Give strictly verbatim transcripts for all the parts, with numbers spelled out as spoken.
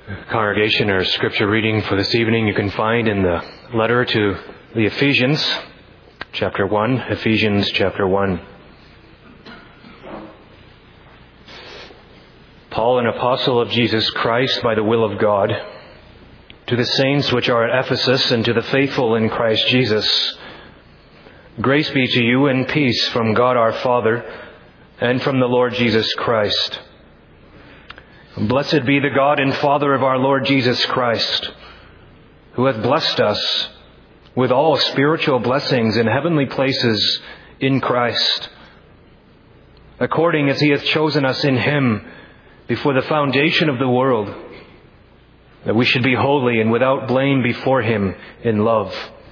Congregation, our scripture reading for this evening you can find in the letter to the Ephesians, chapter one. Ephesians chapter one. Paul, an apostle of Jesus Christ by the will of God, to the saints which are at Ephesus and to the faithful in Christ Jesus, grace be to you and peace from God our Father and from the Lord Jesus Christ. Blessed be the God and Father of our Lord Jesus Christ, who hath blessed us with all spiritual blessings in heavenly places in Christ, according as he hath chosen us in him before the foundation of the world, that we should be holy and without blame before him in love,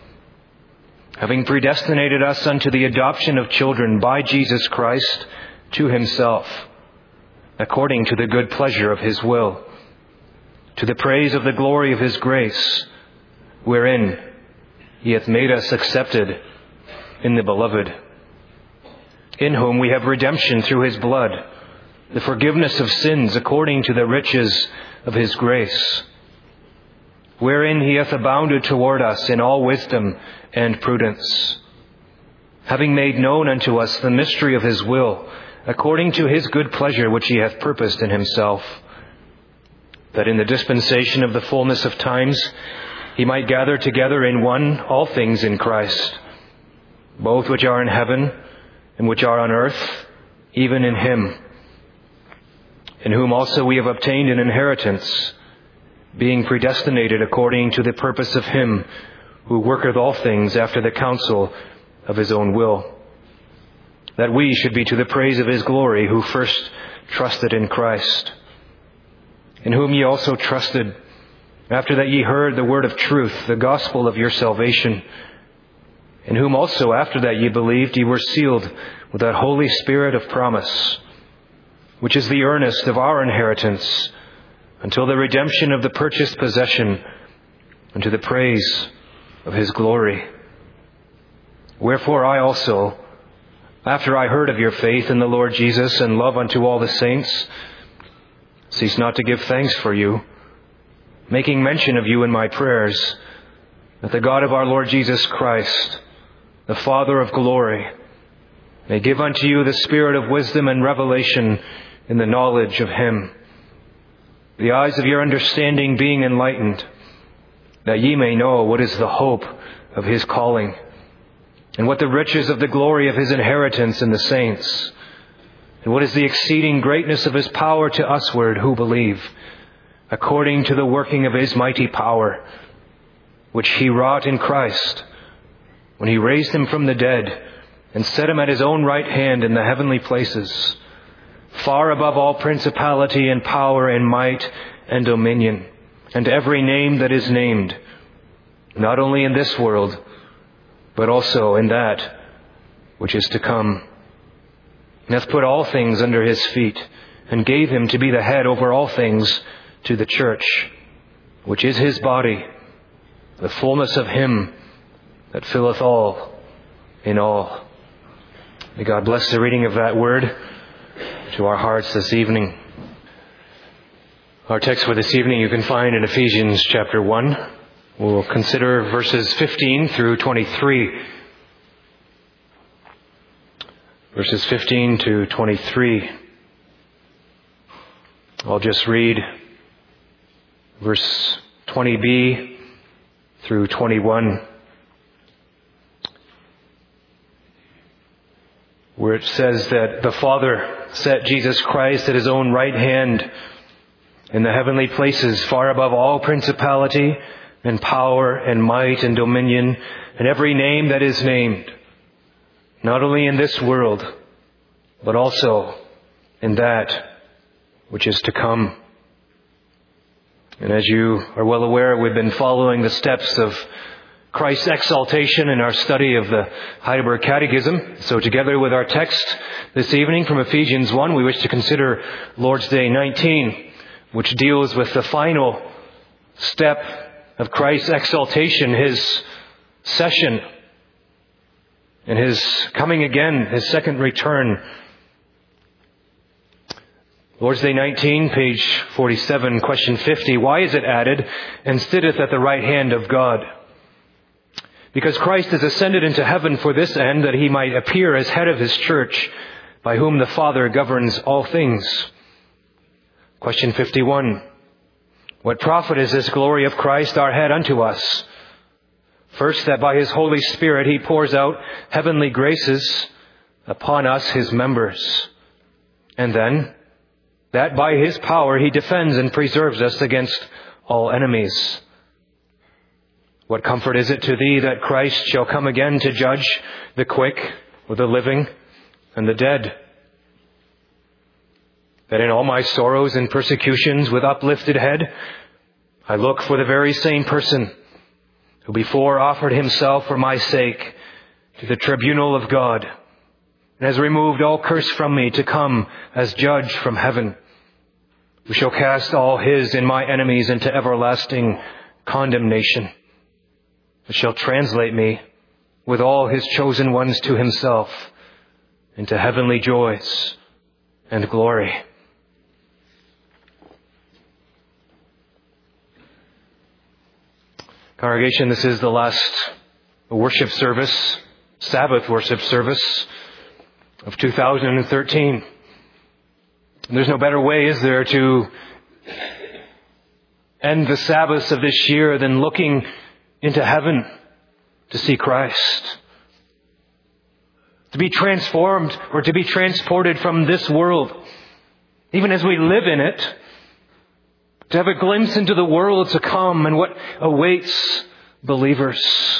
having predestinated us unto the adoption of children by Jesus Christ to himself, according to the good pleasure of his will, to the praise of the glory of his grace, wherein he hath made us accepted in the Beloved, in whom we have redemption through his blood, the forgiveness of sins according to the riches of his grace, wherein he hath abounded toward us in all wisdom and prudence, having made known unto us the mystery of his will, according to his good pleasure which he hath purposed in himself, that in the dispensation of the fullness of times he might gather together in one all things in Christ, both which are in heaven and which are on earth, even in him, in whom also we have obtained an inheritance, being predestinated according to the purpose of him who worketh all things after the counsel of his own will, that we should be to the praise of his glory, who first trusted in Christ, in whom ye also trusted, after that ye heard the word of truth, the gospel of your salvation, in whom also after that ye believed, ye were sealed with that Holy Spirit of promise, which is the earnest of our inheritance, until the redemption of the purchased possession, unto the praise of his glory. Wherefore I also, after I heard of your faith in the Lord Jesus and love unto all the saints, cease not to give thanks for you, making mention of you in my prayers, that the God of our Lord Jesus Christ, the Father of glory, may give unto you the spirit of wisdom and revelation in the knowledge of him, the eyes of your understanding being enlightened, that ye may know what is the hope of his calling, and what the riches of the glory of his inheritance in the saints, and what is the exceeding greatness of his power to usward who believe, according to the working of his mighty power, which he wrought in Christ, when he raised him from the dead, and set him at his own right hand in the heavenly places, far above all principality and power and might and dominion, and every name that is named, not only in this world, but also in that which is to come, and hath put all things under his feet, and gave him to be the head over all things to the church, which is his body, the fullness of him that filleth all in all. May God bless the reading of that word to our hearts this evening. Our text for this evening you can find in Ephesians chapter one. We'll consider verses fifteen through twenty-three. Verses fifteen to twenty-three. I'll just read verse twenty b through twenty-one, where it says that the Father set Jesus Christ at his own right hand in the heavenly places, far above all principality and power and might and dominion, and every name that is named, not only in this world, but also in that which is to come. And as you are well aware, we've been following the steps of Christ's exaltation in our study of the Heidelberg Catechism. So together with our text this evening from Ephesians one, we wish to consider Lord's Day nineteen, which deals with the final step of Christ's exaltation, his session, and his coming again, his second return. Lord's Day nineteen, page forty-seven, question fifty. Why is it added, and sitteth at the right hand of God? Because Christ is ascended into heaven for this end, that he might appear as head of his church, by whom the Father governs all things. Question fifty-one. What profit is this glory of Christ our head unto us? First, that by his Holy Spirit he pours out heavenly graces upon us, his members. And then, that by his power he defends and preserves us against all enemies. What comfort is it to thee that Christ shall come again to judge the quick or the living and the dead? That in all my sorrows and persecutions with uplifted head, I look for the very same person who before offered himself for my sake to the tribunal of God, and has removed all curse from me to come as judge from heaven, who shall cast all his and my enemies into everlasting condemnation, but shall translate me with all his chosen ones to himself into heavenly joys and glory. Congregation, this is the last worship service, Sabbath worship service of two thousand thirteen. And there's no better way, is there, to end the Sabbaths of this year than looking into heaven to see Christ. To be transformed or to be transported from this world, even as we live in it, to have a glimpse into the world to come and what awaits believers.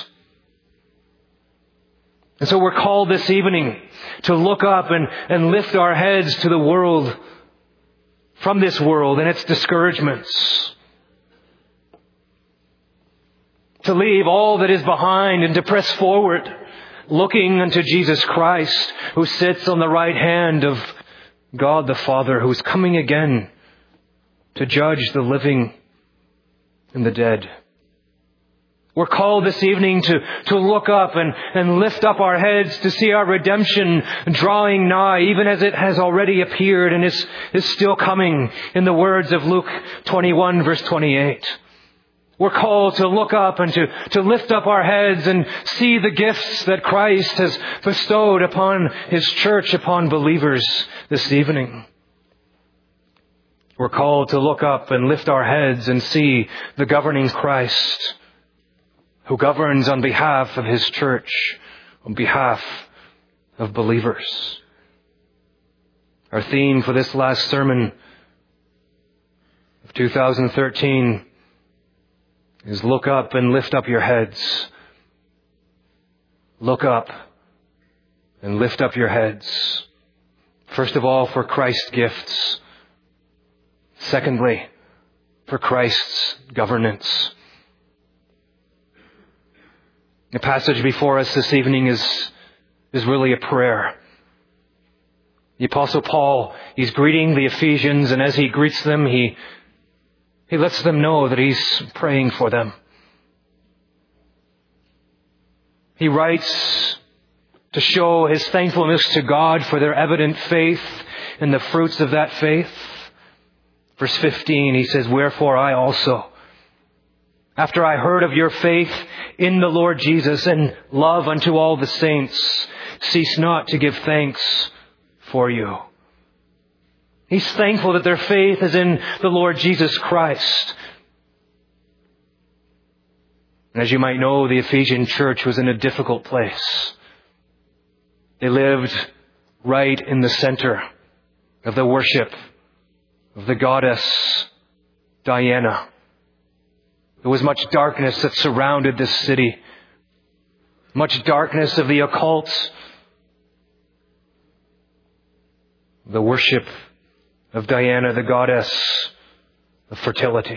And so we're called this evening to look up and, and lift our heads to the world, from this world and its discouragements. To leave all that is behind and to press forward, looking unto Jesus Christ, who sits on the right hand of God the Father, who is coming again to judge the living and the dead. We're called this evening to, to look up and, and lift up our heads to see our redemption drawing nigh, even as it has already appeared and is, is still coming, in the words of Luke twenty-one, verse twenty-eight. We're called to look up and to, to lift up our heads and see the gifts that Christ has bestowed upon his church, upon believers this evening. We're called to look up and lift our heads and see the governing Christ, who governs on behalf of his church, on behalf of believers. Our theme for this last sermon of two thousand thirteen is look up and lift up your heads. Look up and lift up your heads. First of all, for Christ's gifts. Secondly, for Christ's governance. The passage before us this evening is, is really a prayer. The Apostle Paul, he's greeting the Ephesians, and as he greets them, he, he lets them know that he's praying for them. He writes to show his thankfulness to God for their evident faith and the fruits of that faith. Verse fifteen, he says, "Wherefore I also, after I heard of your faith in the Lord Jesus and love unto all the saints, cease not to give thanks for you." He's thankful that their faith is in the Lord Jesus Christ. And as you might know, the Ephesian church was in a difficult place. They lived right in the center of the worship of the goddess Diana. There was much darkness that surrounded this city. Much darkness of the occult. The worship of Diana, the goddess of fertility.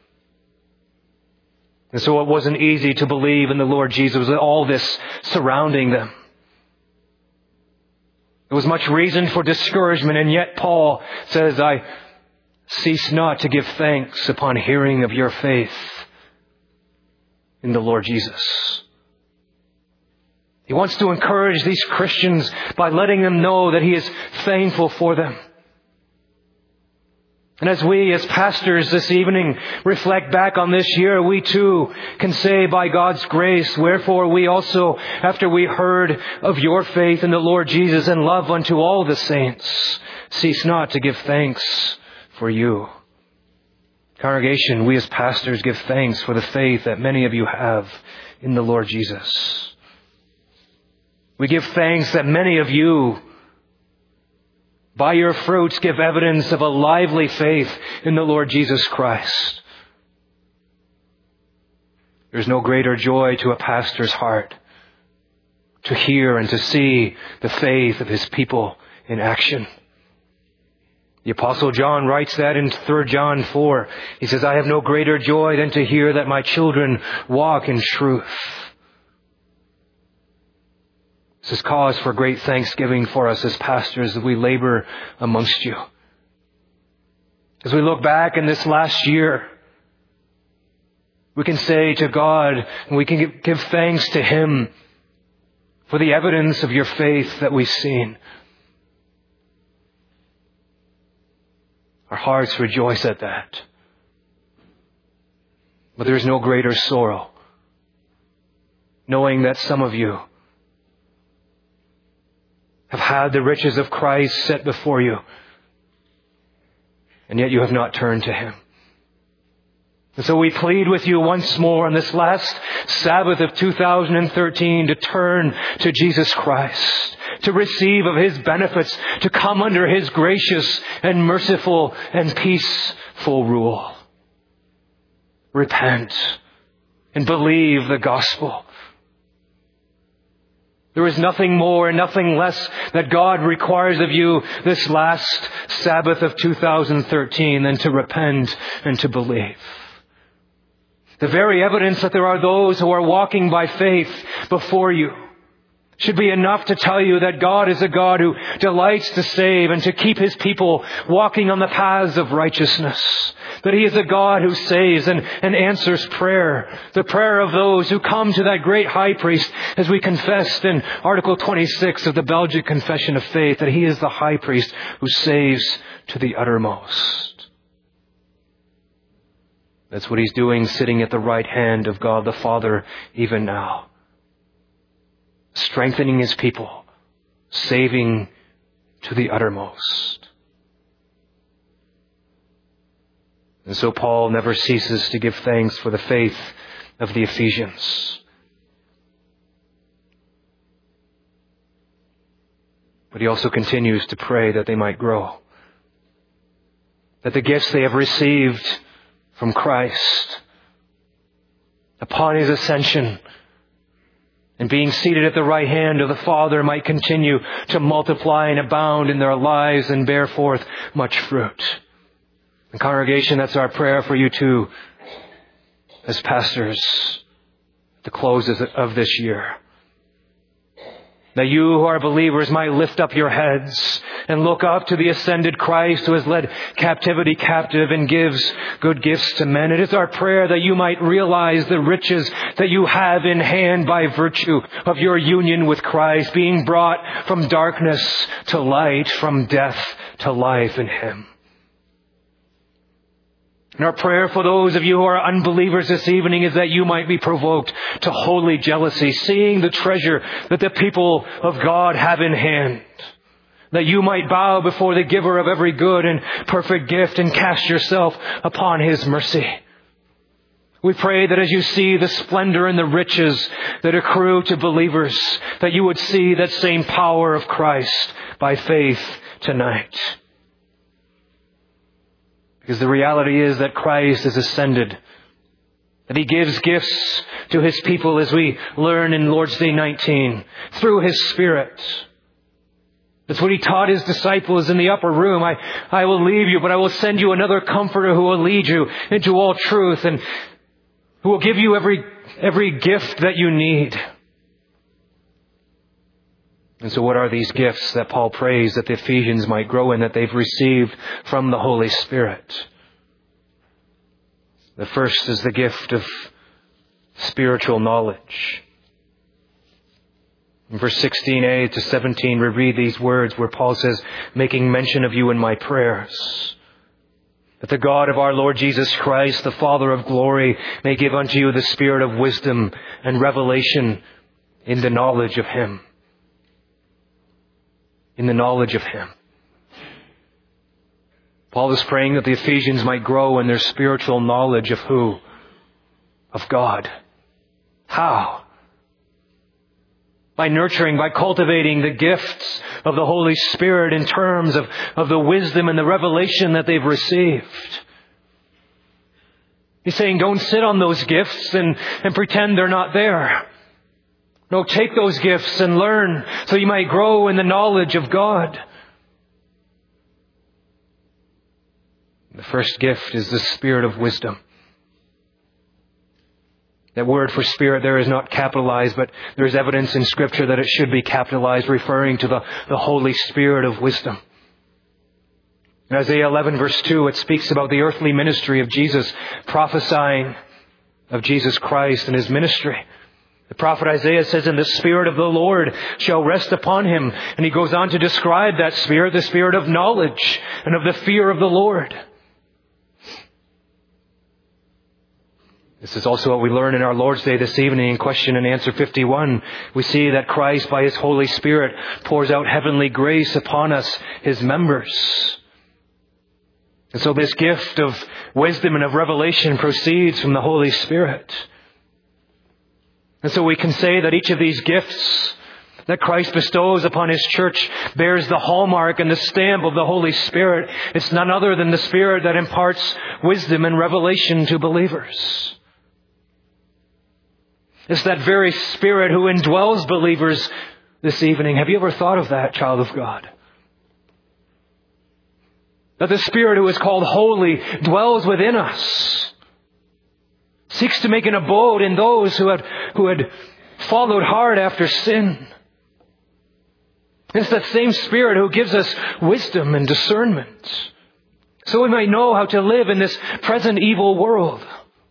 And so it wasn't easy to believe in the Lord Jesus with all this surrounding them. There was much reason for discouragement, and yet Paul says, "I cease not to give thanks upon hearing of your faith in the Lord Jesus." He wants to encourage these Christians by letting them know that he is thankful for them. And as we as pastors this evening reflect back on this year, we too can say by God's grace, wherefore we also, after we heard of your faith in the Lord Jesus and love unto all the saints, cease not to give thanks for you. Congregation, we as pastors give thanks for the faith that many of you have in the Lord Jesus. We give thanks that many of you, by your fruits, give evidence of a lively faith in the Lord Jesus Christ. There's no greater joy to a pastor's heart to hear and to see the faith of his people in action. The Apostle John writes that in Third John four. He says, I have no greater joy than to hear that my children walk in truth. This is cause for great thanksgiving for us as pastors that we labor amongst you. As we look back in this last year, we can say to God, and we can give thanks to Him for the evidence of your faith that we've seen. Our hearts rejoice at that. But there is no greater sorrow knowing that some of you have had the riches of Christ set before you, and yet you have not turned to Him. And so we plead with you once more on this last Sabbath of two thousand thirteen to turn to Jesus Christ, to receive of His benefits, to come under His gracious and merciful and peaceful rule. Repent and believe the gospel. There is nothing more and nothing less that God requires of you this last Sabbath of two thousand thirteen than to repent and to believe. The very evidence that there are those who are walking by faith before you should be enough to tell you that God is a God who delights to save and to keep His people walking on the paths of righteousness. That He is a God who saves and, and answers prayer. The prayer of those who come to that great high priest, as we confessed in Article twenty-six of the Belgic Confession of Faith, that He is the high priest who saves to the uttermost. That's what He's doing, sitting at the right hand of God the Father even now. Strengthening His people, saving to the uttermost. And so Paul never ceases to give thanks for the faith of the Ephesians. But he also continues to pray that they might grow. That the gifts they have received from Christ upon His ascension and being seated at the right hand of the Father might continue to multiply and abound in their lives and bear forth much fruit. And congregation, that's our prayer for you too, as pastors, at the close of this year. That you who are believers might lift up your heads and look up to the ascended Christ who has led captivity captive and gives good gifts to men. It is our prayer that you might realize the riches that you have in hand by virtue of your union with Christ, being brought from darkness to light, from death to life in Him. And our prayer for those of you who are unbelievers this evening is that you might be provoked to holy jealousy, seeing the treasure that the people of God have in hand. That you might bow before the giver of every good and perfect gift and cast yourself upon His mercy. We pray that as you see the splendor and the riches that accrue to believers, that you would see that same power of Christ by faith tonight. Because the reality is that Christ is ascended. That He gives gifts to His people, as we learn in Lord's Day nineteen, through His Spirit. That's what He taught His disciples in the upper room. I, I will leave you, but I will send you another Comforter who will lead you into all truth and who will give you every, every gift that you need. And so what are these gifts that Paul prays that the Ephesians might grow in, that they've received from the Holy Spirit? The first is the gift of spiritual knowledge. In verse sixteen a to seventeen, we read these words where Paul says, making mention of you in my prayers. that the God of our Lord Jesus Christ, the Father of glory, may give unto you the spirit of wisdom and revelation in the knowledge of Him. In the knowledge of Him. Paul is praying that the Ephesians might grow in their spiritual knowledge of who? Of God. How? By nurturing, by cultivating the gifts of the Holy Spirit in terms of, of the wisdom and the revelation that they've received. He's saying, don't sit on those gifts and, and pretend they're not there. No, take those gifts and learn so you might grow in the knowledge of God. The first gift is the spirit of wisdom. That word for spirit there is not capitalized, but there is evidence in Scripture that it should be capitalized, referring to the, the Holy Spirit of wisdom. In Isaiah eleven verse two, it speaks about the earthly ministry of Jesus, prophesying of Jesus Christ and His ministry. The prophet Isaiah says, and the Spirit of the Lord shall rest upon Him. And he goes on to describe that Spirit, the Spirit of knowledge and of the fear of the Lord. This is also what we learn in our Lord's Day this evening in question and answer fifty-one. We see that Christ, by His Holy Spirit, pours out heavenly grace upon us, His members. And so this gift of wisdom and of revelation proceeds from the Holy Spirit. And so we can say that each of these gifts that Christ bestows upon His church bears the hallmark and the stamp of the Holy Spirit. It's none other than the Spirit that imparts wisdom and revelation to believers. It's that very Spirit who indwells believers this evening. Have you ever thought of that, child of God? That the Spirit who is called holy dwells within us. Seeks to make an abode in those who had, who had followed hard after sin. It's that same Spirit who gives us wisdom and discernment, so we might know how to live in this present evil world.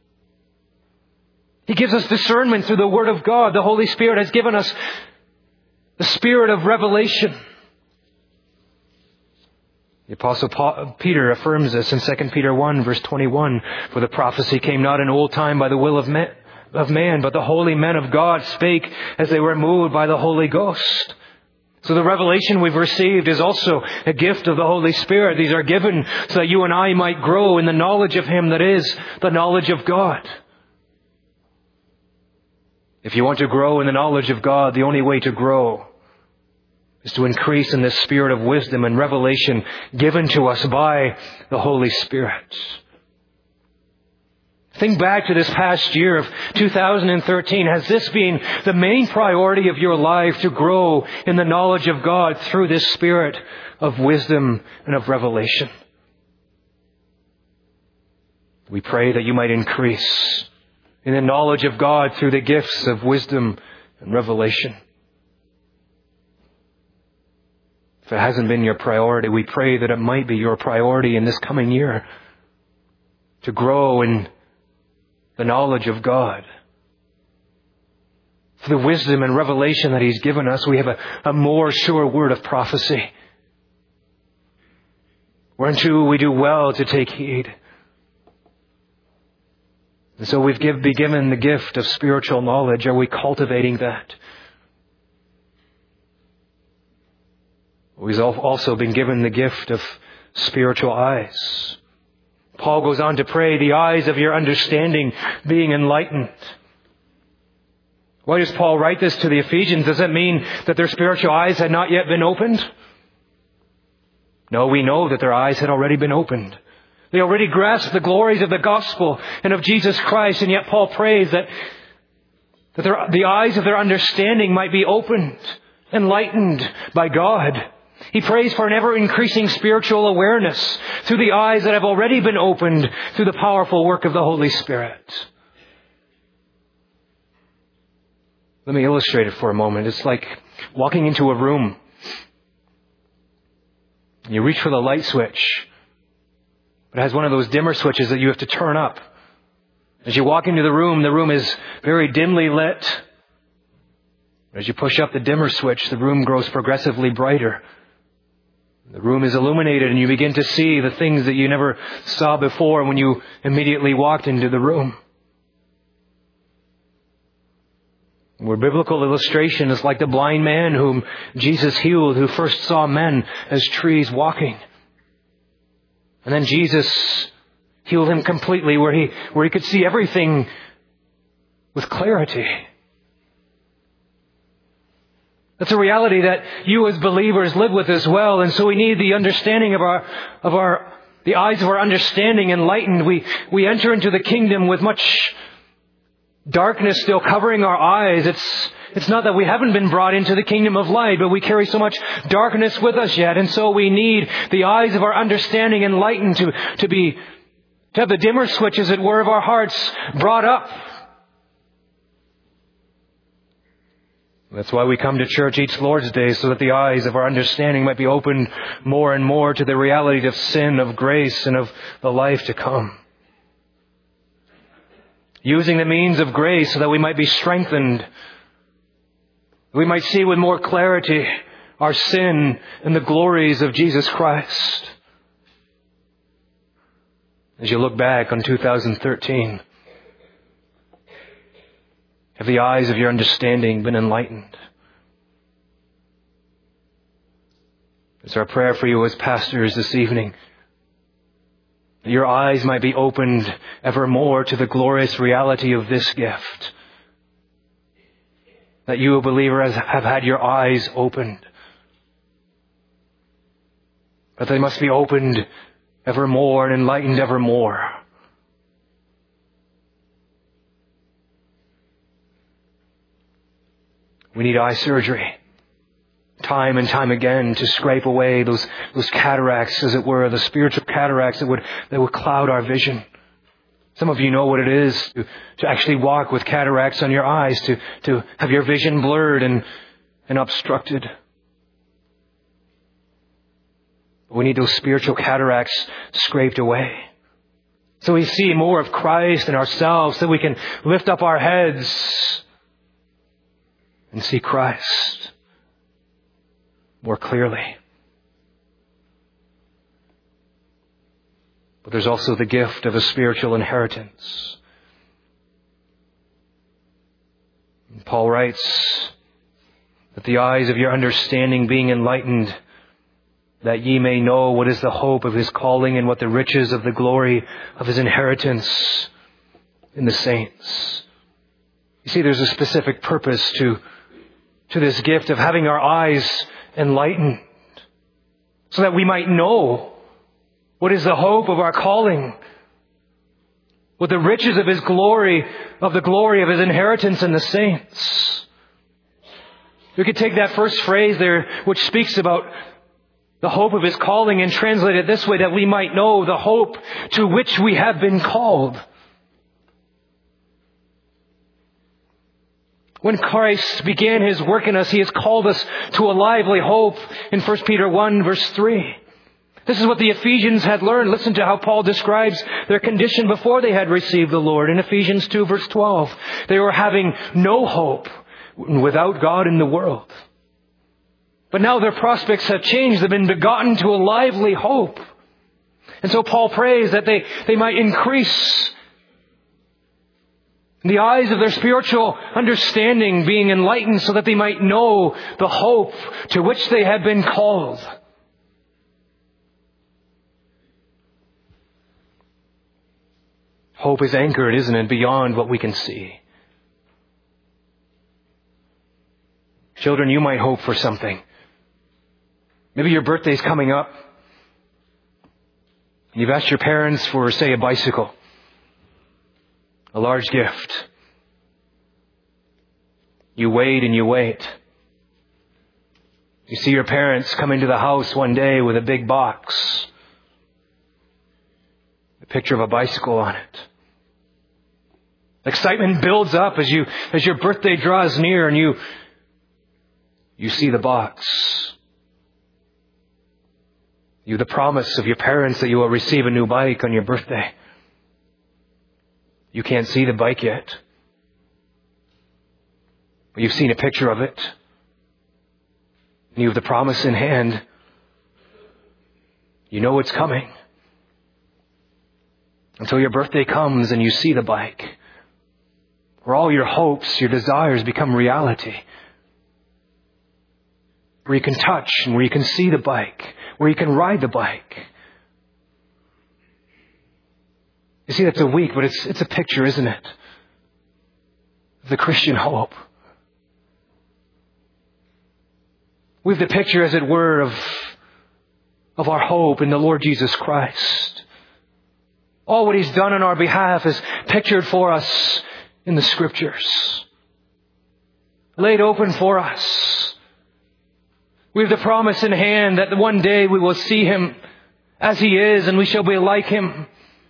He gives us discernment through the Word of God. The Holy Spirit has given us the Spirit of revelation. The Apostle Paul, Peter affirms this in Second Peter one verse twenty-one. For the prophecy came not in old time by the will of man, of man, but the holy men of God spake as they were moved by the Holy Ghost. So the revelation we've received is also a gift of the Holy Spirit. These are given so that you and I might grow in the knowledge of Him that is the knowledge of God. If you want to grow in the knowledge of God, the only way to grow is to increase in the spirit of wisdom and revelation given to us by the Holy Spirit. Think back to this past year of two thousand thirteen. Has this been the main priority of your life, to grow in the knowledge of God through this spirit of wisdom and of revelation? We pray that you might increase in the knowledge of God through the gifts of wisdom and revelation. If it hasn't been your priority, we pray that it might be your priority in this coming year to grow in the knowledge of God. For the wisdom and revelation that He's given us, we have a, a more sure word of prophecy, whereunto we do well to take heed. And so we've give, been given the gift of spiritual knowledge. Are we cultivating that? We've also been given the gift of spiritual eyes. Paul goes on to pray, the eyes of your understanding being enlightened. Why does Paul write this to the Ephesians? Does that mean that their spiritual eyes had not yet been opened? No, we know that their eyes had already been opened. They already grasped the glories of the gospel and of Jesus Christ, and yet Paul prays that, that their, the eyes of their understanding might be opened, enlightened by God. He prays for an ever-increasing spiritual awareness through the eyes that have already been opened through the powerful work of the Holy Spirit. Let me illustrate it for a moment. It's like walking into a room. You reach for the light switch. It has one of those dimmer switches that you have to turn up. As you walk into the room, the room is very dimly lit. As you push up the dimmer switch, the room grows progressively brighter. The room is illuminated and you begin to see the things that you never saw before when you immediately walked into the room. Where biblical illustration is like the blind man whom Jesus healed, who first saw men as trees walking. And then Jesus healed him completely, where he, where he could see everything with clarity. That's a reality that you as believers live with as well. And so we need the understanding of our, of our, the eyes of our understanding enlightened. We, we enter into the kingdom with much darkness still covering our eyes. It's, it's not that we haven't been brought into the kingdom of light, but we carry so much darkness with us yet. And so we need the eyes of our understanding enlightened to, to be, to have the dimmer switch, as it were, of our hearts brought up. That's why we come to church each Lord's Day, so that the eyes of our understanding might be opened more and more to the reality of sin, of grace, and of the life to come. Using the means of grace so that we might be strengthened. We might see with more clarity our sin and the glories of Jesus Christ. As you look back on two thousand thirteen, have the eyes of your understanding been enlightened? It's our prayer for you as pastors this evening, that your eyes might be opened ever more to the glorious reality of this gift. That you, a believer, have had your eyes opened. But they must be opened ever more and enlightened ever more. We need eye surgery, time and time again, to scrape away those, those cataracts, as it were, the spiritual cataracts that would, that would cloud our vision. Some of you know what it is to, to actually walk with cataracts on your eyes, to, to have your vision blurred and, and obstructed. We need those spiritual cataracts scraped away, so we see more of Christ in ourselves, so we can lift up our heads and see Christ more clearly. But there's also the gift of a spiritual inheritance. And Paul writes that the eyes of your understanding being enlightened, that ye may know what is the hope of his calling and what the riches of the glory of his inheritance in the saints. You see, there's a specific purpose to to this gift of having our eyes enlightened, so that we might know what is the hope of our calling, what the riches of his glory, of the glory of his inheritance in the saints. We could take that first phrase there, which speaks about the hope of his calling, and translate it this way, that we might know the hope to which we have been called. When Christ began his work in us, he has called us to a lively hope in First Peter one verse three. This is what the Ephesians had learned. Listen to how Paul describes their condition before they had received the Lord. In Ephesians two verse twelve, they were having no hope without God in the world. But now their prospects have changed. They've been begotten to a lively hope. And so Paul prays that they, they might increase in the eyes of their spiritual understanding being enlightened, so that they might know the hope to which they have been called. Hope is anchored, isn't it, beyond what we can see. Children, you might hope for something. Maybe your birthday's coming up. You've asked your parents for, say, a bicycle. A large gift. You wait and you wait. You see your parents come into the house one day with a big box. A picture of a bicycle on it. Excitement builds up as you, as your birthday draws near, and you, you see the box. You have the promise of your parents that you will receive a new bike on your birthday. You can't see the bike yet, but you've seen a picture of it. And you have the promise in hand. You know it's coming. Until your birthday comes and you see the bike, where all your hopes, your desires become reality. Where you can touch and where you can see the bike, where you can ride the bike. You see, that's a week, but it's, it's a picture, isn't it? Of the Christian hope. We have the picture, as it were, of, of our hope in the Lord Jesus Christ. All what He's done on our behalf is pictured for us in the Scriptures. Laid open for us. We have the promise in hand that one day we will see Him as He is and we shall be like Him.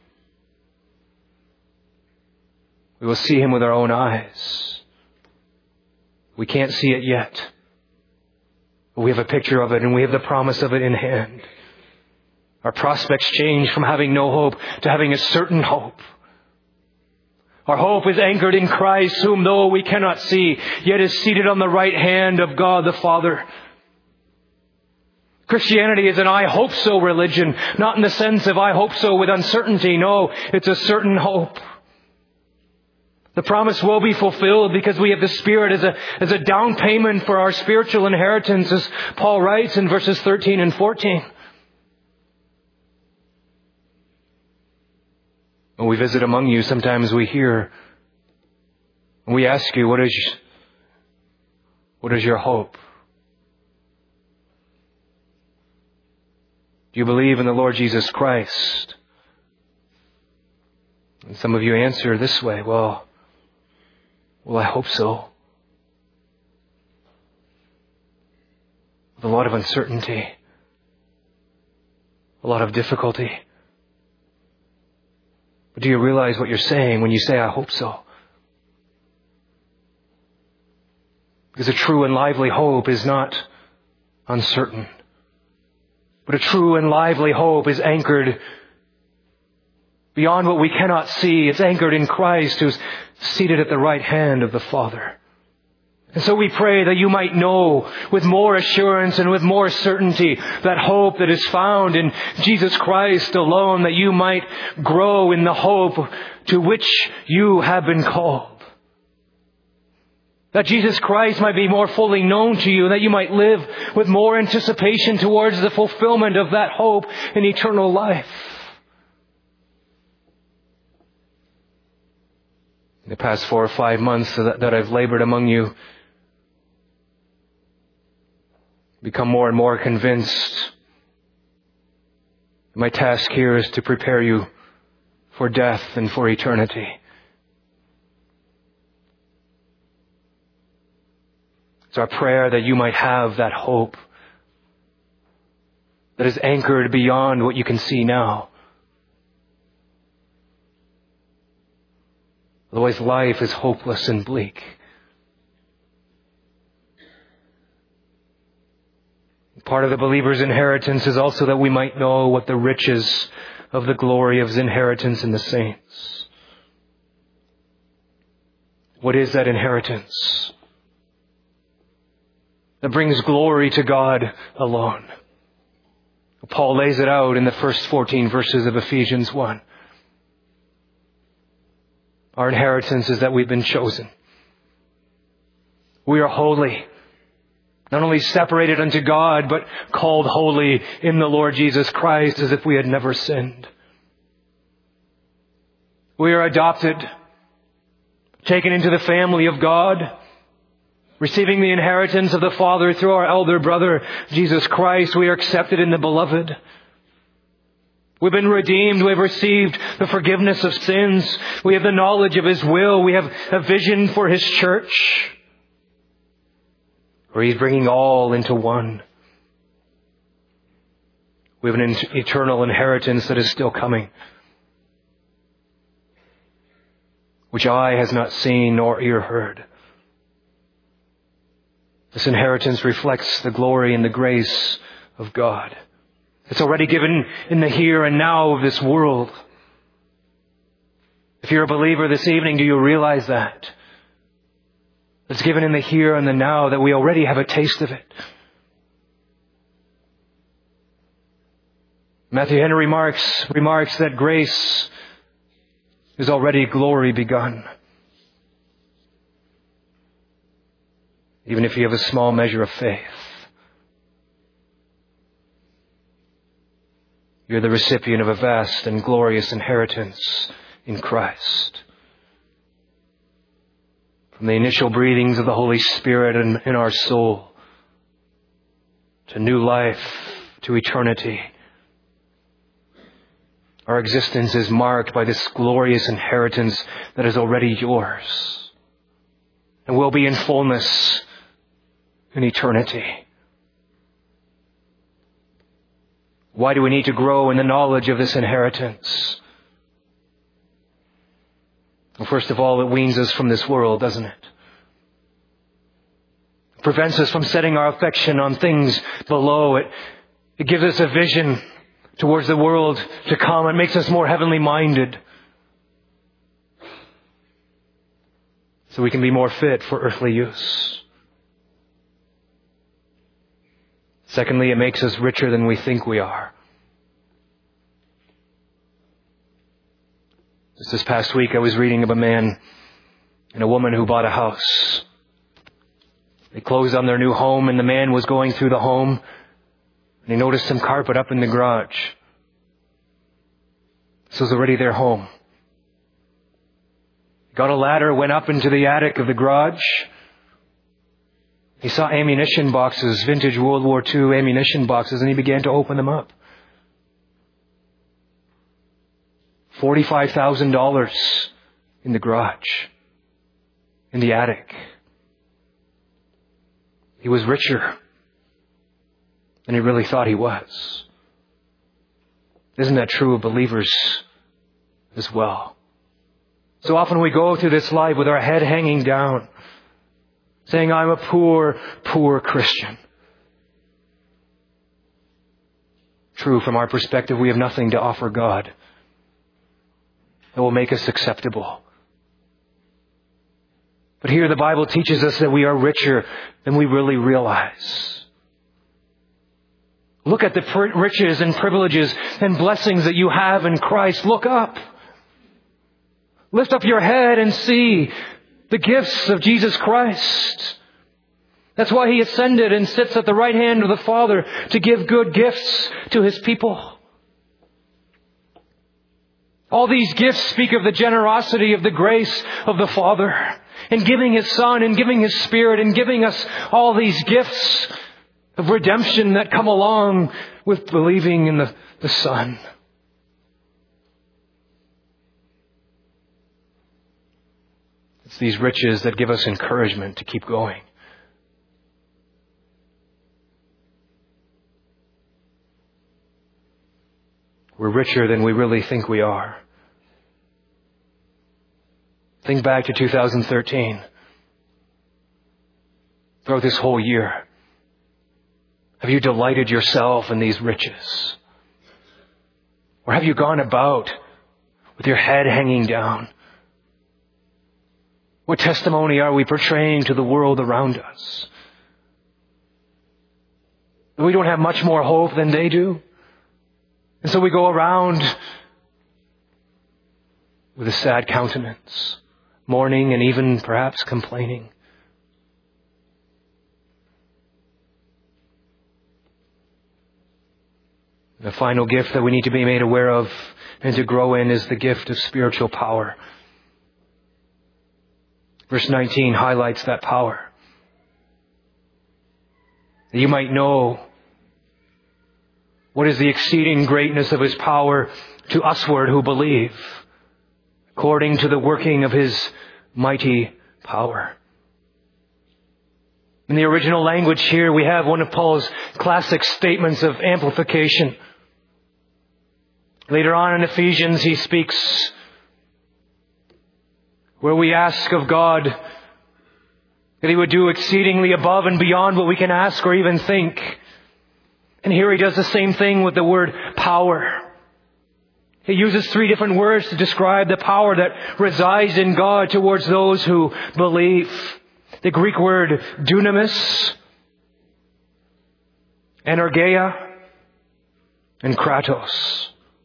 We will see Him with our own eyes. We can't see it yet. But we have a picture of it and we have the promise of it in hand. Our prospects change from having no hope to having a certain hope. Our hope is anchored in Christ, whom though we cannot see, yet is seated on the right hand of God the Father. Christianity is an I hope so religion, not in the sense of I hope so with uncertainty. No, it's a certain hope. The promise will be fulfilled because we have the Spirit as a, as a down payment for our spiritual inheritance, as Paul writes in verses thirteen and fourteen. When we visit among you, sometimes we hear, and we ask you, what is, what is your hope? Do you believe in the Lord Jesus Christ? And some of you answer this way, well, well, I hope so. With a lot of uncertainty, a lot of difficulty. But do you realize what you're saying when you say, I hope so? Because a true and lively hope is not uncertain. But a true and lively hope is anchored beyond what we cannot see. It's anchored in Christ, who's seated at the right hand of the Father. And so we pray that you might know with more assurance and with more certainty that hope that is found in Jesus Christ alone, that you might grow in the hope to which you have been called. That Jesus Christ might be more fully known to you, that you might live with more anticipation towards the fulfillment of that hope in eternal life. In the past four or five months that, that I've labored among you, become more and more convinced. My task here is to prepare you for death and for eternity. It's our prayer that you might have that hope that is anchored beyond what you can see now. Otherwise, life is hopeless and bleak. Part of the believer's inheritance is also that we might know what the riches of the glory of His inheritance in the saints. What is that inheritance that brings glory to God alone? Paul lays it out in the first fourteen verses of Ephesians one. Our inheritance is that we've been chosen. We are holy. Not only separated unto God, but called holy in the Lord Jesus Christ as if we had never sinned. We are adopted, taken into the family of God, receiving the inheritance of the Father through our elder brother, Jesus Christ. We are accepted in the Beloved. We've been redeemed. We've received the forgiveness of sins. We have the knowledge of His will. We have a vision for His church, where He's bringing all into one. We have an eternal inheritance that is still coming, which eye has not seen nor ear heard. This inheritance reflects the glory and the grace of God. It's already given in the here and now of this world. If you're a believer this evening, do you realize that? It's given in the here and the now, that we already have a taste of it. Matthew Henry remarks, remarks that grace is already glory begun. Even if you have a small measure of faith, you're the recipient of a vast and glorious inheritance in Christ. From the initial breathings of the Holy Spirit in, in our soul, to new life, to eternity, our existence is marked by this glorious inheritance that is already yours and will be in fullness in eternity. Why do we need to grow in the knowledge of this inheritance? Well, first of all, it weans us from this world, doesn't it? It prevents us from setting our affection on things below. It, it gives us a vision towards the world to come. It makes us more heavenly minded, so we can be more fit for earthly use. Secondly, it makes us richer than we think we are. Just this past week, I was reading of a man and a woman who bought a house. They closed on their new home, and the man was going through the home, and he noticed some carpet up in the garage. This was already their home. He got a ladder, went up into the attic of the garage. He saw ammunition boxes, vintage World War Two ammunition boxes, and he began to open them up. forty-five thousand dollars in the garage, in the attic. He was richer than he really thought he was. Isn't that true of believers as well? So often we go through this life with our head hanging down, saying, I'm a poor, poor Christian. True, from our perspective, we have nothing to offer God that will make us acceptable. But here the Bible teaches us that we are richer than we really realize. Look at the riches and privileges and blessings that you have in Christ. Look up. Lift up your head and see the gifts of Jesus Christ. That's why He ascended and sits at the right hand of the Father to give good gifts to His people. All these gifts speak of the generosity of the grace of the Father in giving His Son and giving His Spirit and giving us all these gifts of redemption that come along with believing in the, the Son. It's these riches that give us encouragement to keep going. We're richer than we really think we are. Think back to two thousand thirteen. Throughout this whole year, have you delighted yourself in these riches? Or have you gone about with your head hanging down? What testimony are we portraying to the world around us? That we don't have much more hope than they do? And so we go around with a sad countenance, mourning and even perhaps complaining. The final gift that we need to be made aware of and to grow in is the gift of spiritual power. Verse nineteen highlights that power. That you might know what is the exceeding greatness of His power to usward who believe, according to the working of His mighty power. In the original language here, we have one of Paul's classic statements of amplification. Later on in Ephesians, he speaks where we ask of God that He would do exceedingly above and beyond what we can ask or even think. And here he does the same thing with the word power. He uses three different words to describe the power that resides in God towards those who believe. The Greek word dunamis, energeia, and kratos.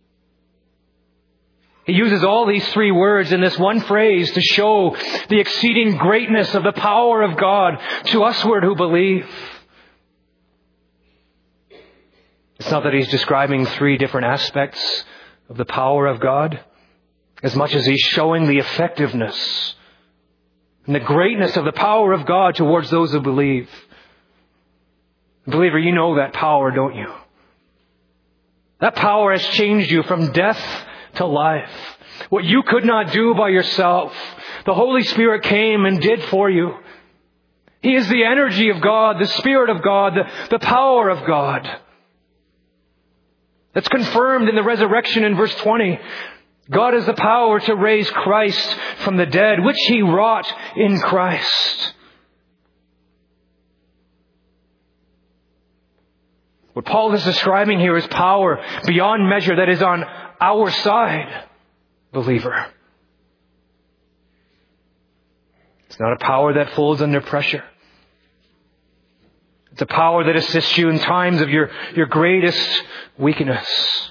He uses all these three words in this one phrase to show the exceeding greatness of the power of God to usward who believe. It's not that he's describing three different aspects of the power of God, as much as he's showing the effectiveness and the greatness of the power of God towards those who believe. Believer, you know that power, don't you? That power has changed you from death to life. What you could not do by yourself, the Holy Spirit came and did for you. He is the energy of God, the Spirit of God, the, the power of God. That's confirmed in the resurrection in verse twenty. God has the power to raise Christ from the dead, which He wrought in Christ. What Paul is describing here is power beyond measure that is on our side, believer. It's not a power that folds under pressure. It's a power that assists you in times of your, your greatest weakness.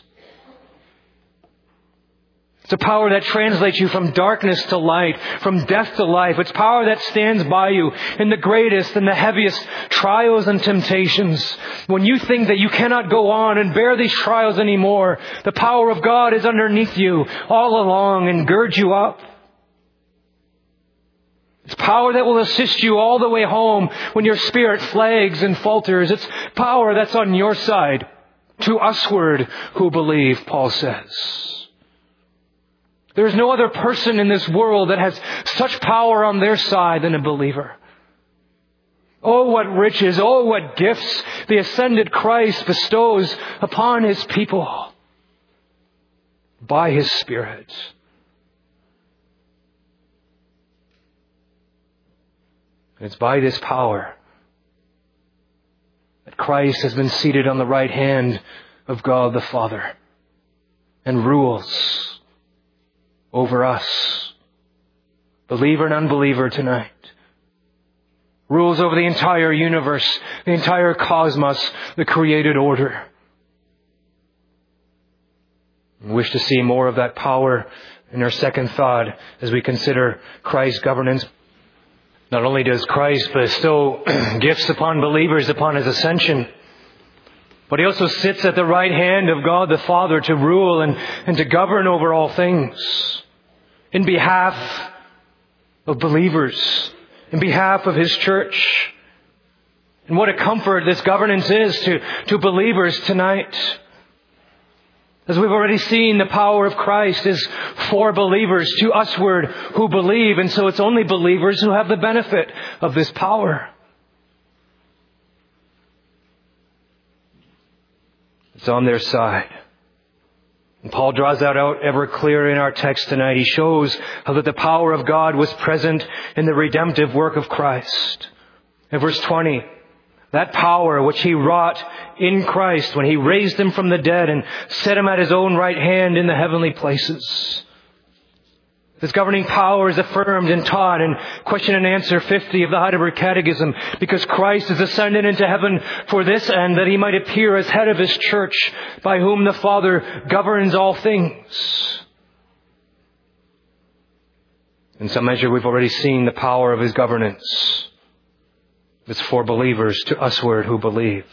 It's a power that translates you from darkness to light, from death to life. It's power that stands by you in the greatest and the heaviest trials and temptations. When you think that you cannot go on and bear these trials anymore, the power of God is underneath you all along and girds you up. It's power that will assist you all the way home when your spirit flags and falters. It's power that's on your side, to usward who believe, Paul says. There is no other person in this world that has such power on their side than a believer. Oh, what riches, oh, what gifts the ascended Christ bestows upon His people by His Spirit. And it's by this power that Christ has been seated on the right hand of God the Father and rules over us, believer and unbeliever tonight. Rules over the entire universe, the entire cosmos, the created order. We wish to see more of that power in our second thought as we consider Christ's governance. Not only does Christ bestow gifts upon believers upon His ascension, but He also sits at the right hand of God the Father to rule and, and to govern over all things in behalf of believers, in behalf of His church. And what a comfort this governance is to, to believers tonight. As we've already seen, the power of Christ is for believers, to usward who believe. And so it's only believers who have the benefit of this power. It's on their side. And Paul draws that out ever clearer in our text tonight. He shows how that the power of God was present in the redemptive work of Christ. In verse twenty, that power which He wrought in Christ when He raised Him from the dead and set Him at His own right hand in the heavenly places. This governing power is affirmed and taught in question and answer fifty of the Heidelberg Catechism, because Christ is ascended into heaven for this end, that He might appear as head of His church, by whom the Father governs all things. In some measure, we've already seen the power of His governance. It's for believers, to usward who believe.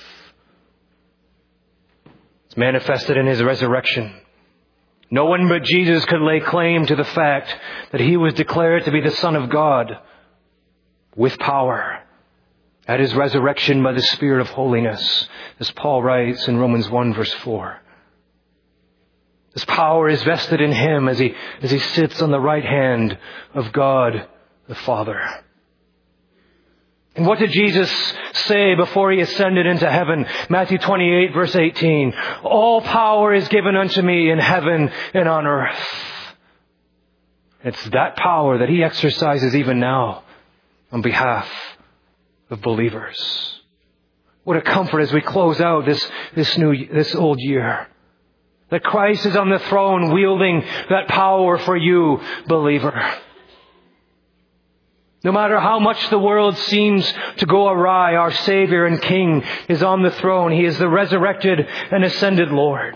It's manifested in His resurrection. No one but Jesus could lay claim to the fact that He was declared to be the Son of God with power at His resurrection by the Spirit of holiness, as Paul writes in Romans one verse four. This power is vested in Him as He, as He sits on the right hand of God the Father. And what did Jesus say before He ascended into heaven? Matthew twenty-eight verse eighteen. All power is given unto me in heaven and on earth. It's that power that He exercises even now on behalf of believers. What a comfort as we close out this, this new, this old year. That Christ is on the throne wielding that power for you, believer. No matter how much the world seems to go awry, our Savior and King is on the throne. He is the resurrected and ascended Lord.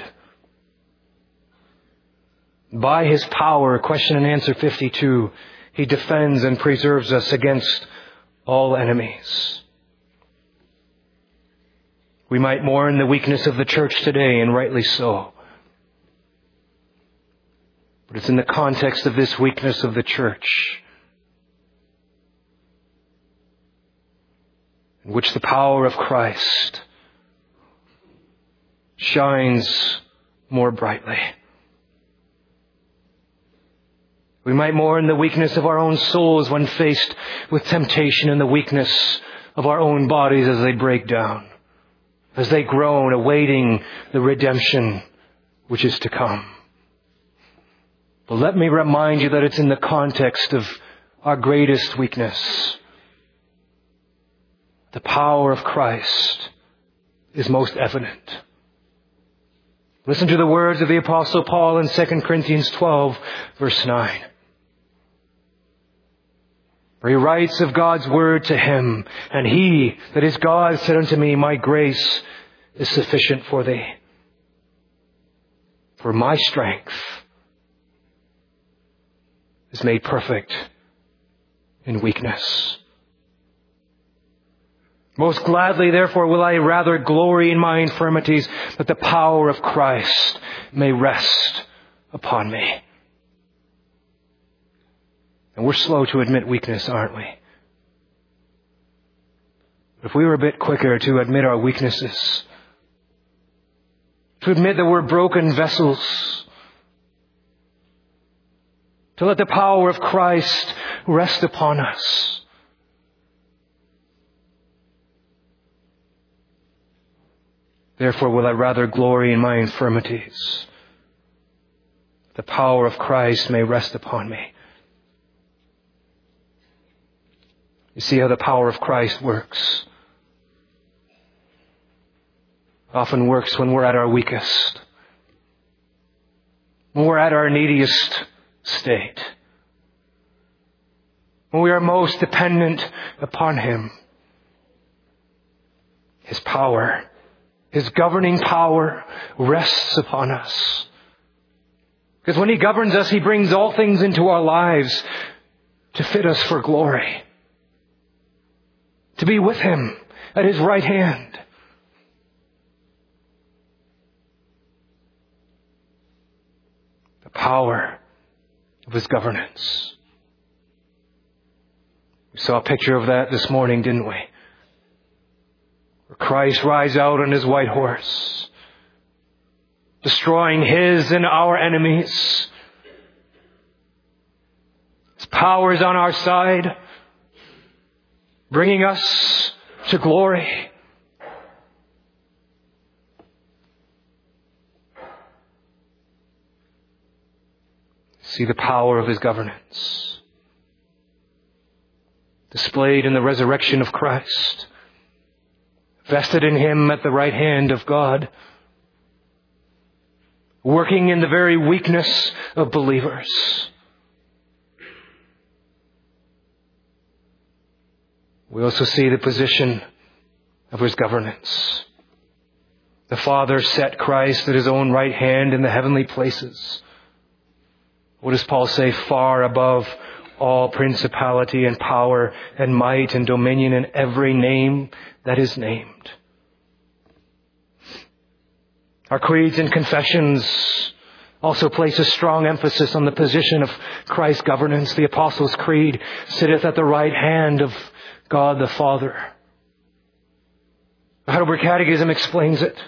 By His power, question and answer fifty-two, He defends and preserves us against all enemies. We might mourn the weakness of the church today, and rightly so. But it's in the context of this weakness of the church in which the power of Christ shines more brightly. We might mourn the weakness of our own souls when faced with temptation, and the weakness of our own bodies as they break down, as they groan, awaiting the redemption which is to come. But let me remind you that it's in the context of our greatest weakness. The power of Christ is most evident. Listen to the words of the Apostle Paul in Second Corinthians twelve, verse nine. For he writes of God's word to him, and he, that is God, said unto me, my grace is sufficient for thee. For my strength is made perfect in weakness. Most gladly, therefore, will I rather glory in my infirmities, that the power of Christ may rest upon me. And we're slow to admit weakness, aren't we? If we were a bit quicker to admit our weaknesses, to admit that we're broken vessels, to let the power of Christ rest upon us. Therefore will I rather glory in my infirmities. The power of Christ may rest upon me. You see how the power of Christ works. Often works when we're at our weakest, when we're at our neediest state, when we are most dependent upon Him. His power, His governing power rests upon us. Because when He governs us, He brings all things into our lives to fit us for glory. To be with Him at His right hand. The power of His governance. We saw a picture of that this morning, didn't we? Where Christ rides out on His white horse, destroying His and our enemies. His power is on our side, bringing us to glory. See the power of His governance displayed in the resurrection of Christ, vested in Him at the right hand of God, working in the very weakness of believers. We also see the position of His governance. The Father set Christ at His own right hand in the heavenly places. What does Paul say? Far above all principality and power and might and dominion and every name that is named. Our creeds and confessions also place a strong emphasis on the position of Christ's governance. The Apostles' Creed sitteth at the right hand of God the Father. The Heidelberg Catechism explains it.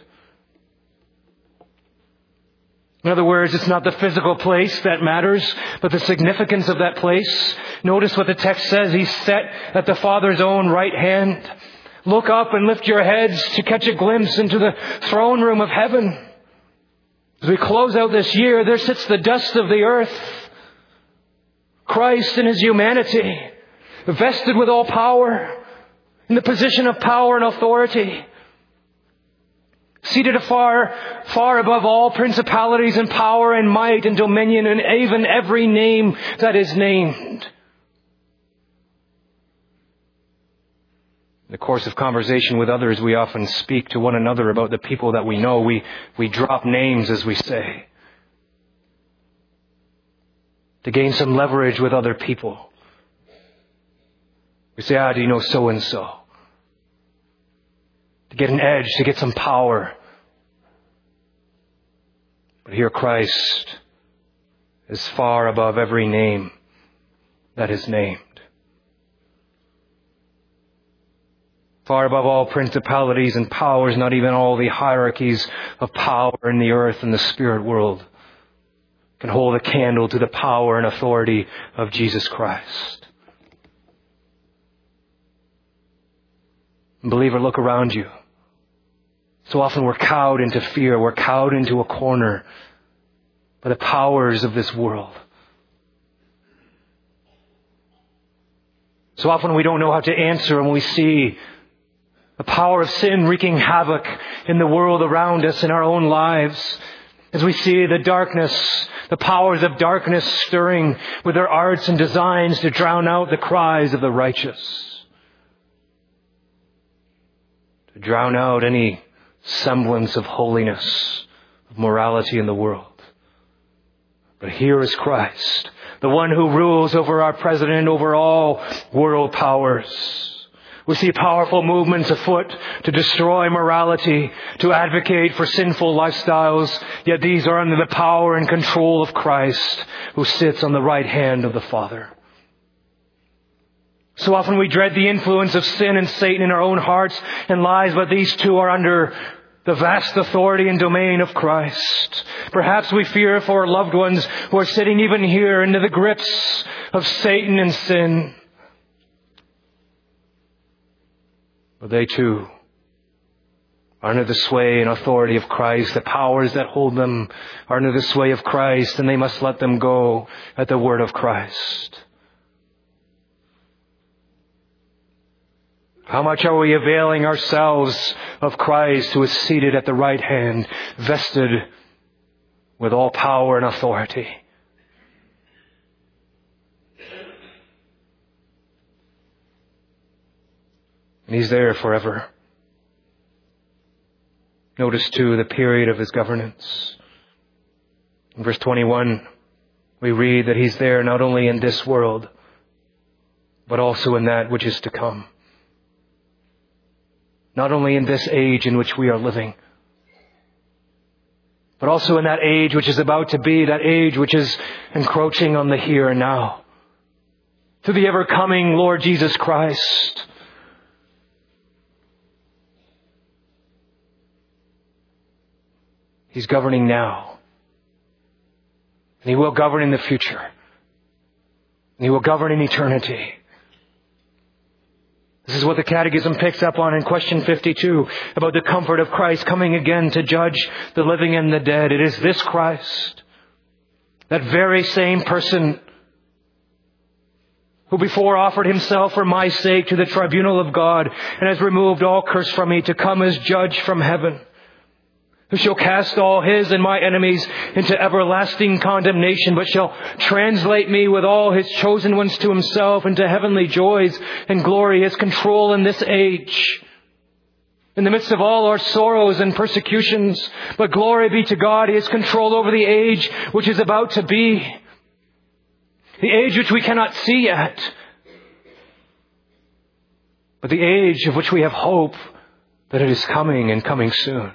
In other words, it's not the physical place that matters, but the significance of that place. Notice what the text says. He's set at the Father's own right hand. Look up and lift your heads to catch a glimpse into the throne room of heaven. As we close out this year, there sits the dust of the earth. Christ in His humanity, vested with all power, in the position of power and authority. Seated afar, far above all principalities and power and might and dominion and even every name that is named. In the course of conversation with others, we often speak to one another about the people that we know. We, we drop names, as we say, to gain some leverage with other people. We say, ah, do you know so-and-so? To get an edge, to get some power. But here Christ is far above every name that is named. Far above all principalities and powers, not even all the hierarchies of power in the earth and the spirit world can hold a candle to the power and authority of Jesus Christ. Believer, look around you. So often we're cowed into fear. We're cowed into a corner by the powers of this world. So often we don't know how to answer when we see the power of sin wreaking havoc in the world around us, in our own lives. As we see the darkness, the powers of darkness stirring with their arts and designs to drown out the cries of the righteous. To drown out any semblance of holiness, of morality in the world. But here is Christ, the one who rules over our president, over all world powers. We see powerful movements afoot to destroy morality, to advocate for sinful lifestyles, yet these are under the power and control of Christ, who sits on the right hand of the Father. So often we dread the influence of sin and Satan in our own hearts and lives, but these two are under the vast authority and domain of Christ. Perhaps we fear for our loved ones who are sitting even here into the grips of Satan and sin. But they too are under the sway and authority of Christ. The powers that hold them are under the sway of Christ, and they must let them go at the word of Christ. How much are we availing ourselves of Christ, who is seated at the right hand, vested with all power and authority? And He's there forever. Notice too the period of His governance. In verse twenty-one, we read that He's there not only in this world, but also in that which is to come. Not only in this age in which we are living, but also in that age which is about to be, that age which is encroaching on the here and now. To the ever coming Lord Jesus Christ. He's governing now. And He will govern in the future. And He will govern in eternity. This is what the Catechism picks up on in question fifty-two about the comfort of Christ coming again to judge the living and the dead. It is this Christ, that very same person who before offered Himself for my sake to the tribunal of God and has removed all curse from me, to come as judge from heaven, who shall cast all His and my enemies into everlasting condemnation, but shall translate me with all His chosen ones to Himself into heavenly joys and glory, His control in this age, in the midst of all our sorrows and persecutions. But glory be to God, His control over the age which is about to be, the age which we cannot see yet, but the age of which we have hope that it is coming and coming soon.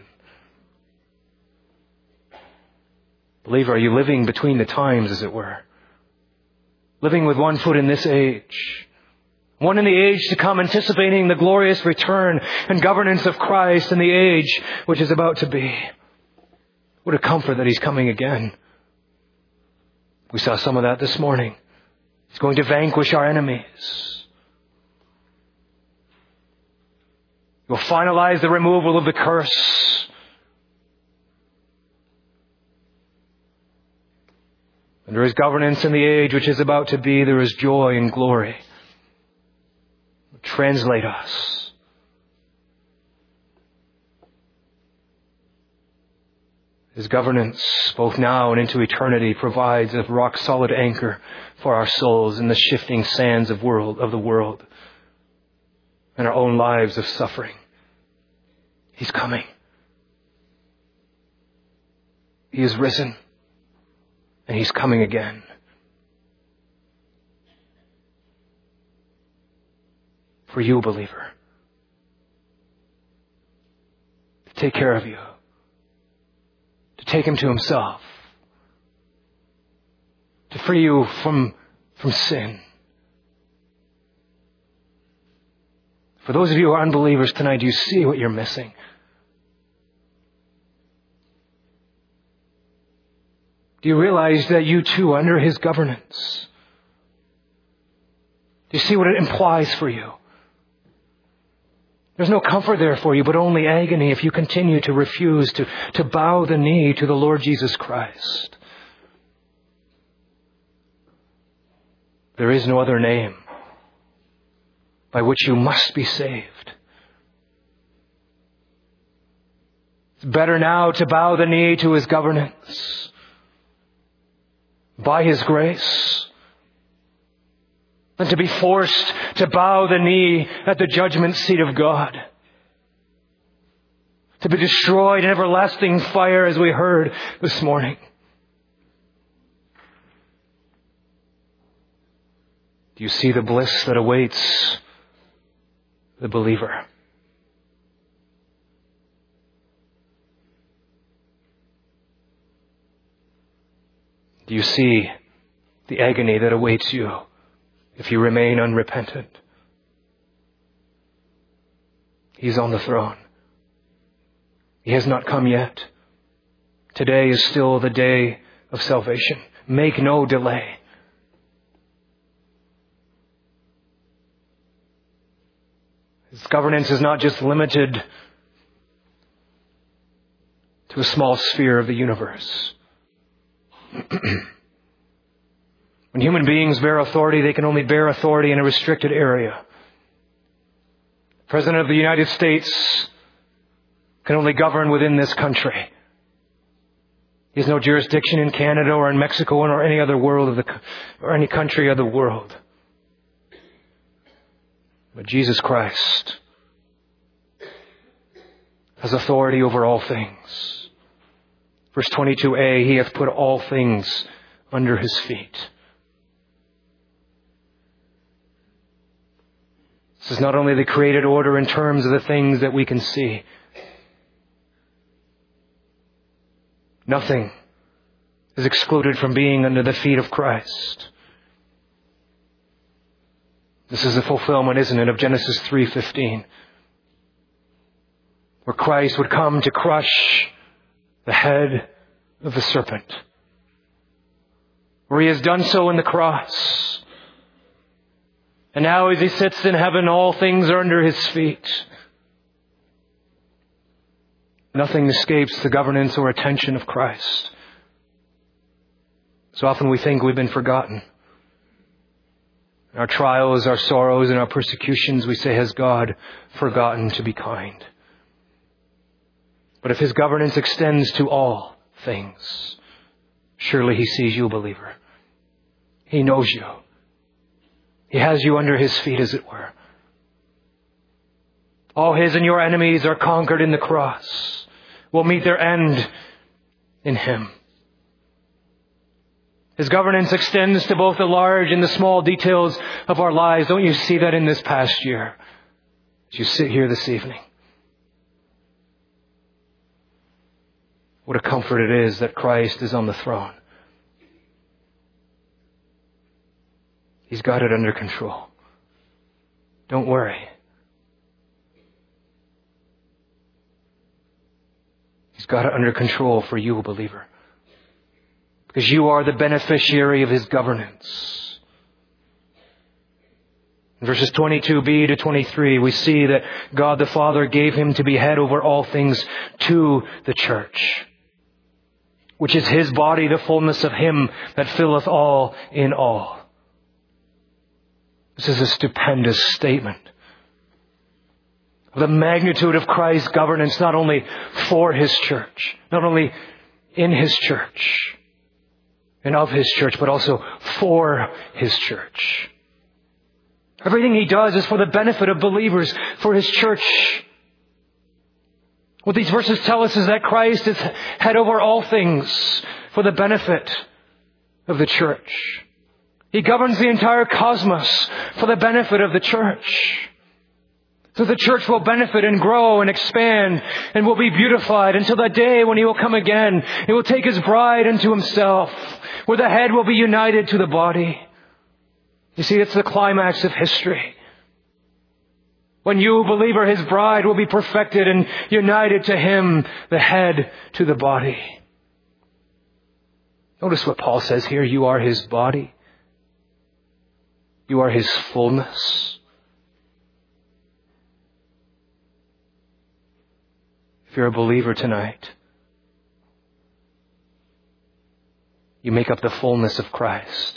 Believer, are you living between the times, as it were? Living with one foot in this age, one in the age to come, anticipating the glorious return and governance of Christ in the age which is about to be. What a comfort that He's coming again. We saw some of that this morning. He's going to vanquish our enemies. He will finalize the removal of the curse. And there is governance in the age which is about to be. There is joy and glory. Translate us. His governance, both now and into eternity, provides a rock-solid anchor for our souls in the shifting sands of world of the world. and our own lives of suffering. He's coming. He is risen, and He's coming again. For you, believer, to take care of you, to take Him to Himself, to free you from, from sin. For those of you who are unbelievers tonight, do you see what you're missing? Do you realize that you too are under His governance? Do you see what it implies for you? There's no comfort there for you, but only agony if you continue to refuse to, to bow the knee to the Lord Jesus Christ. There is no other name by which you must be saved. It's better now to bow the knee to His governance by His grace than to be forced to bow the knee at the judgment seat of God, to be destroyed in everlasting fire, as we heard this morning. Do you see the bliss that awaits the believer? Do you see the agony that awaits you if you remain unrepentant? He's on the throne. He has not come yet. Today is still the day of salvation. Make no delay. His governance is not just limited to a small sphere of the universe. When human beings bear authority, they can only bear authority in a restricted area. The President of the United States can only govern within this country. He has no jurisdiction in Canada or in Mexico or any other world of the, or any country of the world. But Jesus Christ has authority over all things. Verse twenty-two a, He hath put all things under His feet. This is not only the created order in terms of the things that we can see. Nothing is excluded from being under the feet of Christ. This is the fulfillment, isn't it, of Genesis three fifteen, where Christ would come to crush the head of the serpent, where He has done so in the cross. And now as He sits in heaven, all things are under His feet. Nothing escapes the governance or attention of Christ. So often we think we've been forgotten. In our trials, our sorrows, and our persecutions, we say, has God forgotten to be kind? But if His governance extends to all things, surely He sees you, believer. He knows you. He has you under His feet, as it were. All His and your enemies are conquered in the cross, will meet their end in Him. His governance extends to both the large and the small details of our lives. Don't you see that in this past year as you sit here this evening? What a comfort it is that Christ is on the throne. He's got it under control. Don't worry. He's got it under control for you, believer. Because you are the beneficiary of His governance. In verses twenty-two b to twenty-three, we see that God the Father gave Him to be head over all things to the church, which is His body, the fullness of Him that filleth all in all. This is a stupendous statement of the magnitude of Christ's governance, not only for His church, not only in His church and of His church, but also for His church. Everything He does is for the benefit of believers, for His church. What these verses tell us is that Christ is head over all things for the benefit of the church. He governs the entire cosmos for the benefit of the church. So the church will benefit and grow and expand and will be beautified until that day when He will come again. He will take His bride unto Himself, where the head will be united to the body. You see, it's the climax of history. When you, believer, His bride, will be perfected and united to Him, the head to the body. Notice what Paul says here. You are His body. You are His fullness. If you're a believer tonight, you make up the fullness of Christ.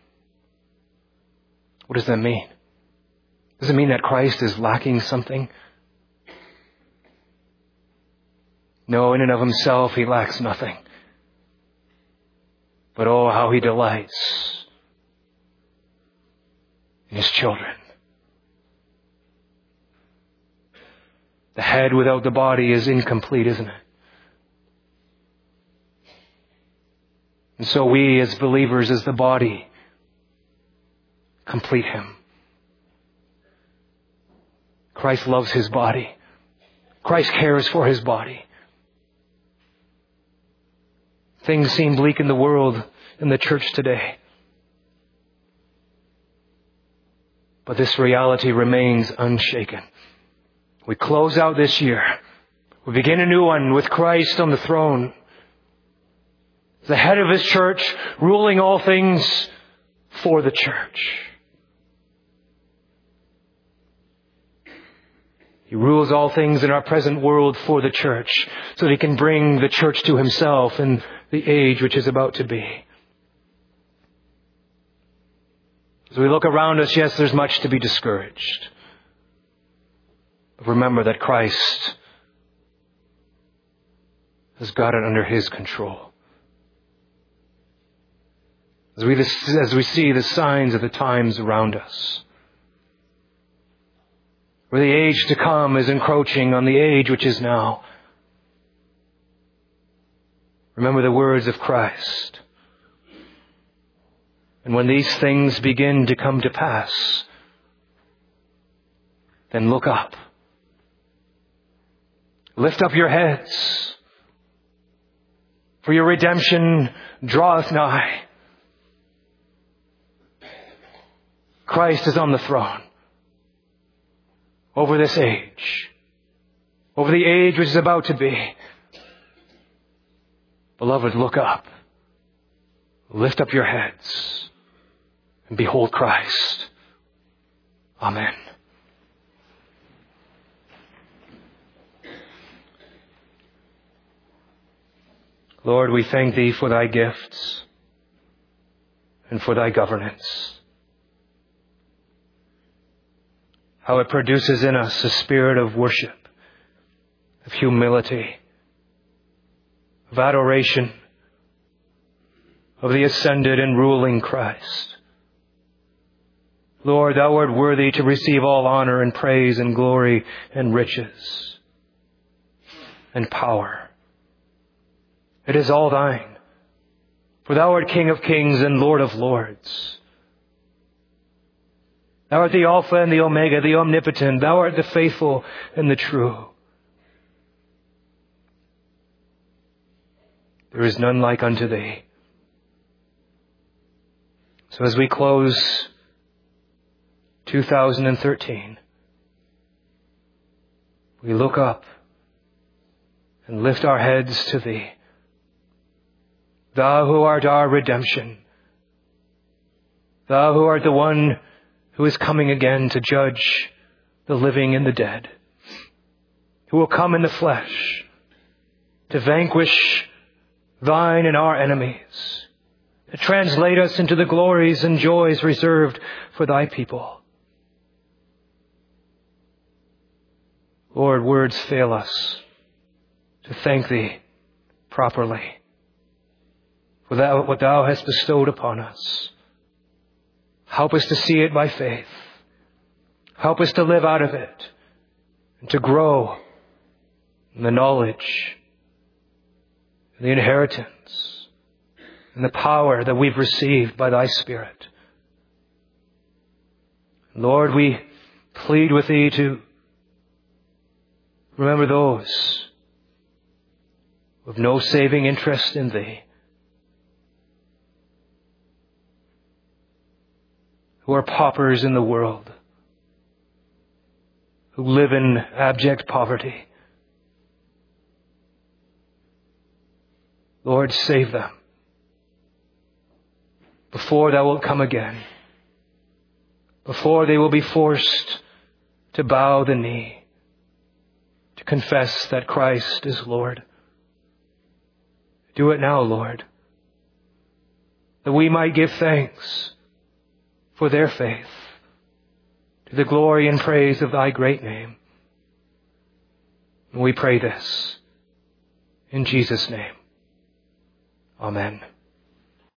What does that mean? Does it mean that Christ is lacking something? No, in and of Himself, He lacks nothing. But oh, how He delights in His children. The head without the body is incomplete, isn't it? And so we as believers, as the body, complete Him. Christ loves His body. Christ cares for His body. Things seem bleak in the world, in the church today. But this reality remains unshaken. We close out this year. We begin a new one with Christ on the throne. The head of His church, ruling all things for the church. He rules all things in our present world for the church, so that He can bring the church to Himself in the age which is about to be. As we look around us, yes, there's much to be discouraged. But remember that Christ has got it under His control. As we, as we see the signs of the times around us, where the age to come is encroaching on the age which is now, remember the words of Christ. And when these things begin to come to pass, then look up. Lift up your heads, for your redemption draweth nigh. Christ is on the throne over this age, over the age which is about to be. Beloved, look up. Lift up your heads and behold Christ. Amen. Lord, we thank Thee for Thy gifts and for Thy governance. How it produces in us a spirit of worship, of humility, of adoration, of the ascended and ruling Christ. Lord, Thou art worthy to receive all honor and praise and glory and riches and power. It is all Thine, for Thou art King of kings and Lord of lords. Thou art the Alpha and the Omega, the omnipotent. Thou art the faithful and the true. There is none like unto Thee. So as we close two thousand thirteen, we look up and lift our heads to Thee. Thou who art our redemption. Thou who art the one who is coming again to judge the living and the dead. Who will come in the flesh to vanquish Thine and our enemies. To translate us into the glories and joys reserved for Thy people. Lord, words fail us to thank Thee properly for that, what Thou hast bestowed upon us. Help us to see it by faith Help us to live out of it and to grow in the knowledge, the inheritance, and the power that we've received by Thy Spirit. Lord, we plead with Thee to remember those who have no saving interest in Thee, who are paupers in the world, who live in abject poverty. Lord, save them before Thou wilt come again, before they will be forced to bow the knee, to confess that Christ is Lord. Do it now, Lord, that we might give thanks for their faith, to the glory and praise of Thy great name. And we pray this in Jesus' name. Amen.